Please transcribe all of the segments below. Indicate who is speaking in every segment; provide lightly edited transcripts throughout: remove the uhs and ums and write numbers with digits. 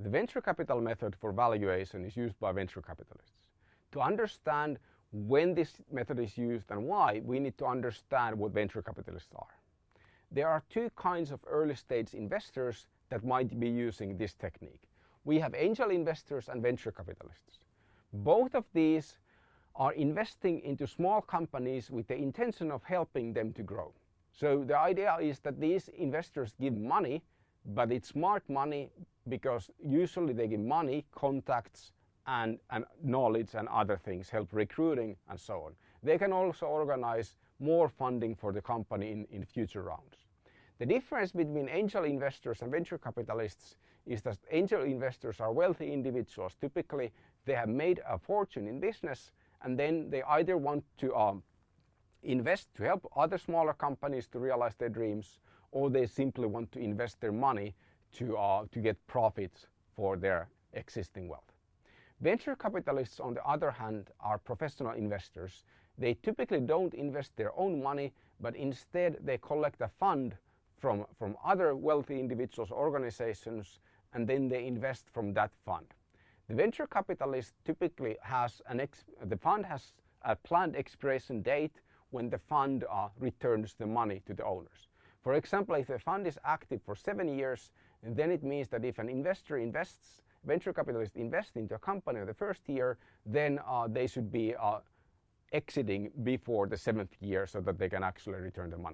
Speaker 1: The venture capital method for valuation is used by venture capitalists. To understand when this method is used and why, we need to understand what venture capitalists are. There are two kinds of early stage investors that might be using this technique. We have angel investors and venture capitalists. Both of these are investing into small companies with the intention of helping them to grow. So the idea is that these investors give money, but it's smart money because usually they give money, contacts, and knowledge and other things, help recruiting and so on. They can also organize more funding for the company in future rounds. The difference between angel investors and venture capitalists is that angel investors are wealthy individuals. Typically, they have made a fortune in business, and then they either want to invest to help other smaller companies to realize their dreams, or they simply want to invest their money to get profits for their existing wealth. Venture capitalists, on the other hand, are professional investors. They typically don't invest their own money, but instead they collect a fund from other wealthy individuals, organizations, and then they invest from that fund. The venture capitalist typically has the fund has a planned expiration date when the fund returns the money to the owners. For example, if the fund is active for 7 years, then it means that if an venture capitalist invests into a company in the first year, then they should be exiting before the 7th year so that they can actually return the money.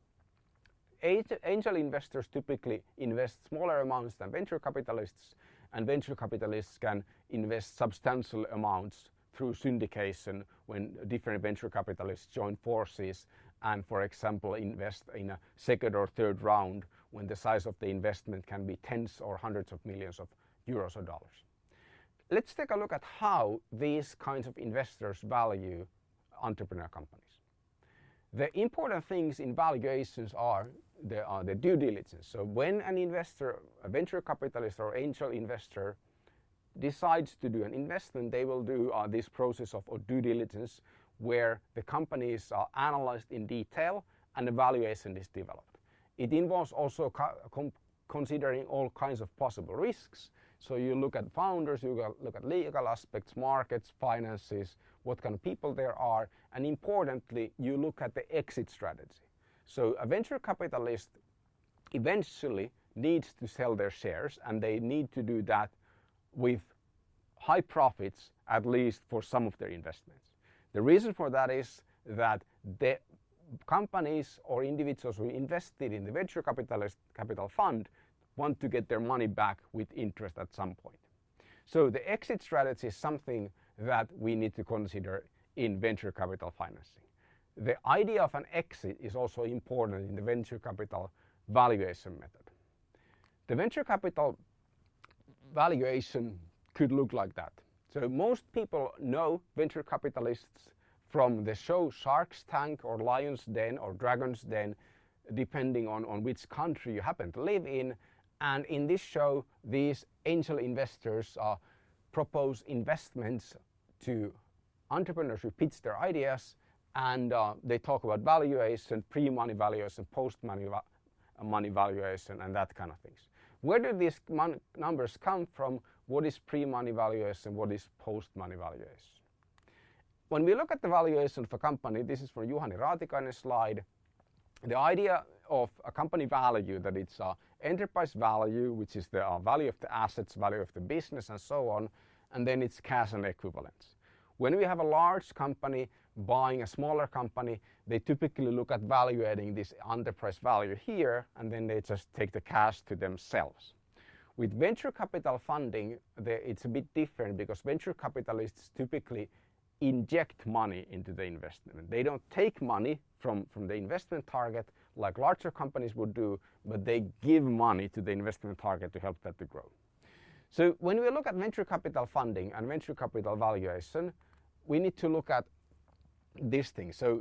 Speaker 1: Angel investors typically invest smaller amounts than venture capitalists, and venture capitalists can invest substantial amounts through syndication when different venture capitalists join forces and, for example, invest in a second or third round when the size of the investment can be tens or hundreds of millions of euros or dollars. Let's take a look at how these kinds of investors value entrepreneur companies. The important things in valuations are the due diligence. So when an investor, a venture capitalist or angel investor, decides to do an investment, they will do this process of due diligence where the companies are analyzed in detail and a valuation is developed. It involves also considering all kinds of possible risks. So you look at founders, you look at legal aspects, markets, finances, what kind of people there are, and importantly, you look at the exit strategy. So a venture capitalist eventually needs to sell their shares, and they need to do that with high profits, at least for some of their investments. The reason for that is that the companies or individuals who invested in the venture capital fund want to get their money back with interest at some point. So the exit strategy is something that we need to consider in venture capital financing. The idea of an exit is also important in the venture capital valuation method. The venture capital valuation could look like that. So most people know venture capitalists from the show Shark's Tank or Lion's Den or Dragon's Den, depending on which country you happen to live in. And in this show, these angel investors propose investments to entrepreneurs who pitch their ideas, and they talk about valuation, pre-money valuation, post-money valuation, and that kind of things. Where do these numbers come from? What is pre-money valuation? What is post-money valuation? When we look at the valuation of a company, this is from Juhani Raatikainen's slide. The idea of a company value, that it's enterprise value, which is the value of the assets, value of the business, and so on, and then it's cash and equivalents. When we have a large company buying a smaller company, they typically look at valuating this enterprise value here, and then they just take the cash to themselves. With venture capital funding, it's a bit different because venture capitalists typically inject money into the investment. They don't take money from the investment target like larger companies would do, but they give money to the investment target to help that to grow. So when we look at venture capital funding and venture capital valuation, we need to look at this thing. So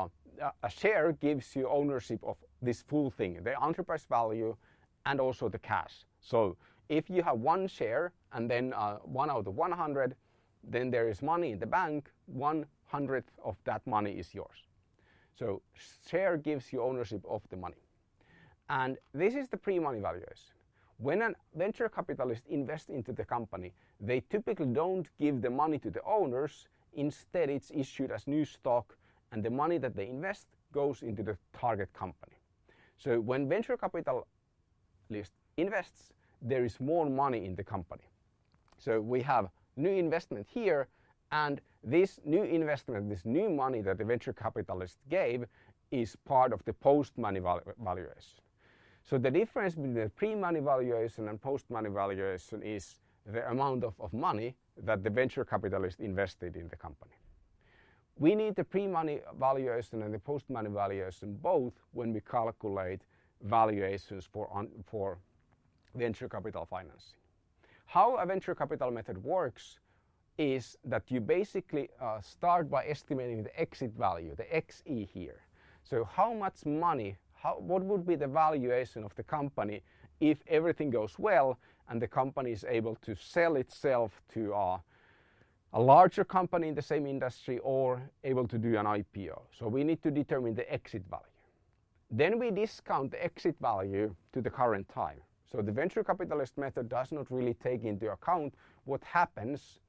Speaker 1: a share gives you ownership of this full thing, the enterprise value and also the cash. So if you have one share and then 1 out of 100, then there is money in the bank, 1/100th of that money is yours. So share gives you ownership of the money. And this is the pre-money valuation. When a venture capitalist invests into the company, they typically don't give the money to the owners. Instead, it's issued as new stock, and the money that they invest goes into the target company. So when venture capitalist invests, there is more money in the company. So we have new investment here, and this new investment, this new money that the venture capitalist gave, is part of the post-money valuation. So the difference between the pre-money valuation and post-money valuation is the amount of money that the venture capitalist invested in the company. We need the pre-money valuation and the post-money valuation both when we calculate valuations for venture capital financing. How a venture capital method works is that you basically start by estimating the exit value, the XE here. So how much money, what would be the valuation of the company if everything goes well and the company is able to sell itself to a larger company in the same industry or able to do an IPO. So we need to determine the exit value. Then we discount the exit value to the current time. So the venture capitalist method does not really take into account what happens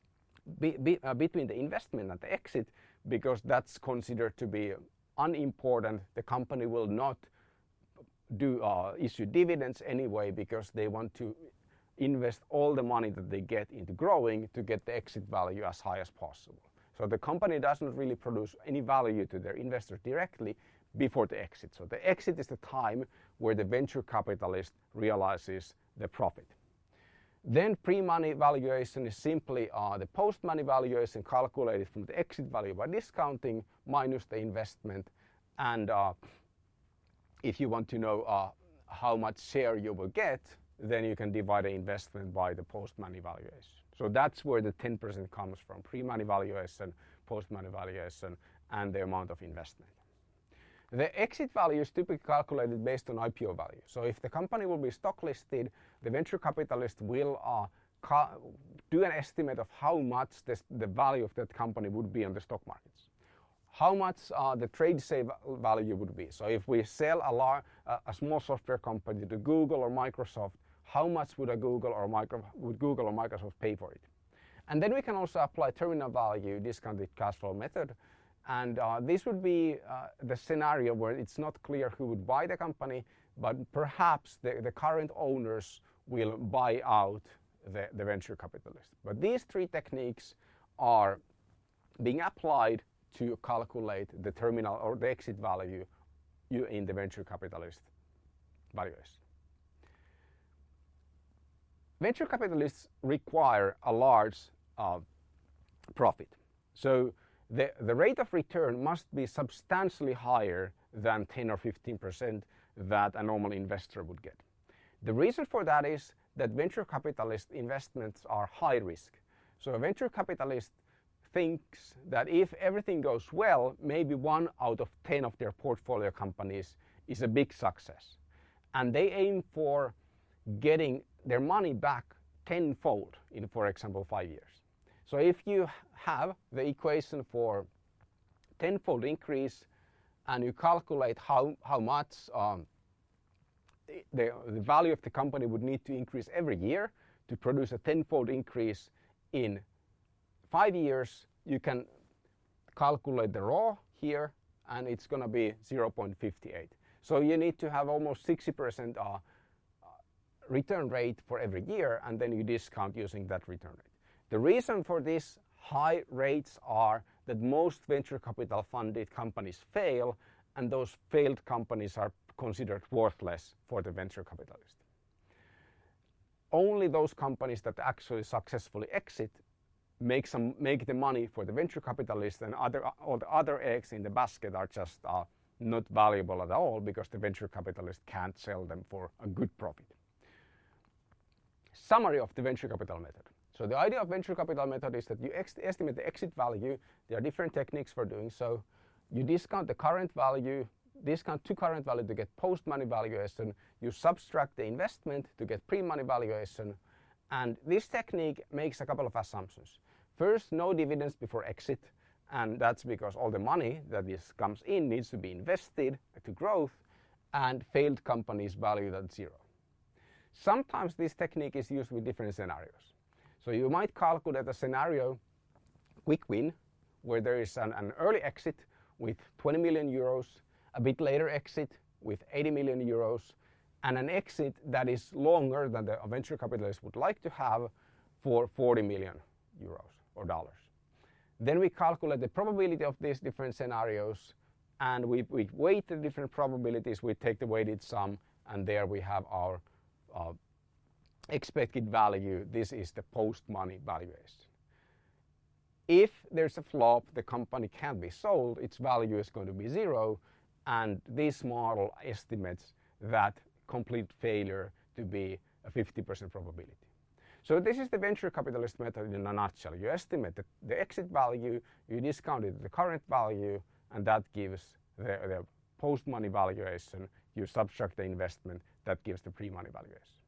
Speaker 1: between the investment and the exit, because that's considered to be unimportant. The company will not issue dividends anyway, because they want to invest all the money that they get into growing to get the exit value as high as possible. So the company does not really produce any value to their investors directly before the exit. So the exit is the time where the venture capitalist realizes the profit. Then pre-money valuation is simply the post-money valuation calculated from the exit value by discounting minus the investment. And if you want to know how much share you will get, then you can divide the investment by the post-money valuation. So that's where the 10% comes from: pre-money valuation, post-money valuation, and the amount of investment. The exit value is typically calculated based on IPO value. So if the company will be stock listed, the venture capitalist will do an estimate of how much the value of that company would be on the stock markets, how much the trade sale value would be. So if we sell a small software company to Google or Microsoft, how much would Google or Microsoft pay for it? And then we can also apply terminal value discounted cash flow method. And this would be the scenario where it's not clear who would buy the company, but perhaps the current owners will buy out the venture capitalist. But these three techniques are being applied to calculate the terminal or the exit value in the venture capitalist valuation. Venture capitalists require a large profit. So the rate of return must be substantially higher than 10 or 15% that a normal investor would get. The reason for that is that venture capitalist investments are high risk. So a venture capitalist thinks that if everything goes well, maybe 1 out of 10 of their portfolio companies is a big success. And they aim for getting their money back tenfold in, for example, 5 years. So if you have the equation for tenfold increase and you calculate how much the value of the company would need to increase every year to produce a tenfold increase in 5 years, you can calculate the ROI here, and it's going to be 0.58. So you need to have almost 60% return rate for every year, and then you discount using that return rate. The reason for these high rates are that most venture capital funded companies fail, and those failed companies are considered worthless for the venture capitalist. Only those companies that actually successfully exit make the money for the venture capitalist, and all the other eggs in the basket are just not valuable at all because the venture capitalist can't sell them for a good profit. Summary of the venture capital method. So the idea of venture capital method is that you estimate the exit value. There are different techniques for doing so. You discount the current value, discount to current value to get post-money valuation. You subtract the investment to get pre-money valuation. And this technique makes a couple of assumptions. First, no dividends before exit. And that's because all the money that comes in needs to be invested to growth, and failed companies valued at 0. Sometimes this technique is used with different scenarios. So you might calculate a scenario, quick win, where there is an early exit with 20 million euros, a bit later exit with 80 million euros, and an exit that is longer than the venture capitalist would like to have for 40 million euros or dollars. Then we calculate the probability of these different scenarios, and we weight the different probabilities. We take the weighted sum, and there we have our expected value. This is the post-money valuation. If there's a flop, the company can't be sold, its value is going to be zero, and this model estimates that complete failure to be a 50% probability. So this is the venture capitalist method in a nutshell. You estimate the exit value, you discount it the current value, and that gives the post-money valuation. You subtract the investment, that gives the pre-money valuation.